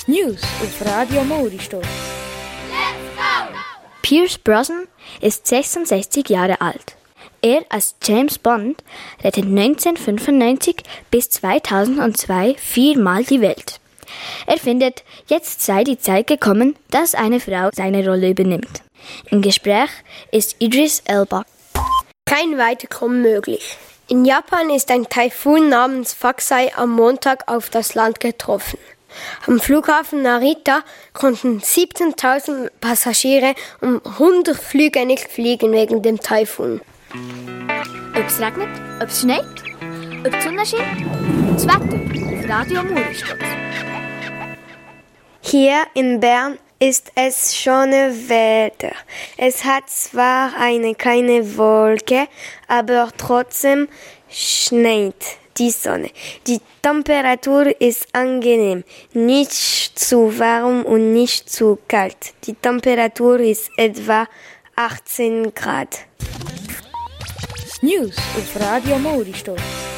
News auf Radio Mauritsstoss. Pierce Brosnan ist 66 Jahre alt. Er als James Bond rettet 1995 bis 2002 viermal die Welt. Er findet, jetzt sei die Zeit gekommen, dass eine Frau seine Rolle übernimmt. Im Gespräch ist Idris Elba. Kein Weiterkommen möglich. In Japan ist ein Taifun namens Faxai am Montag auf das Land getroffen. Am Flughafen Narita konnten 17.000 Passagiere um 100 Flüge nicht fliegen wegen dem Taifun. Ob es regnet, ob es schneit, ob die Sonne scheint, das Wetter auf Radio Mauritsstoss. Hier in Bern ist es schönes Wetter. Es hat zwar eine kleine Wolke, aber trotzdem schneit die Sonne. Die Temperatur ist angenehm, nicht zu warm und nicht zu kalt. Die Temperatur ist etwa 18 Grad. News auf Radio Mauritsstoss.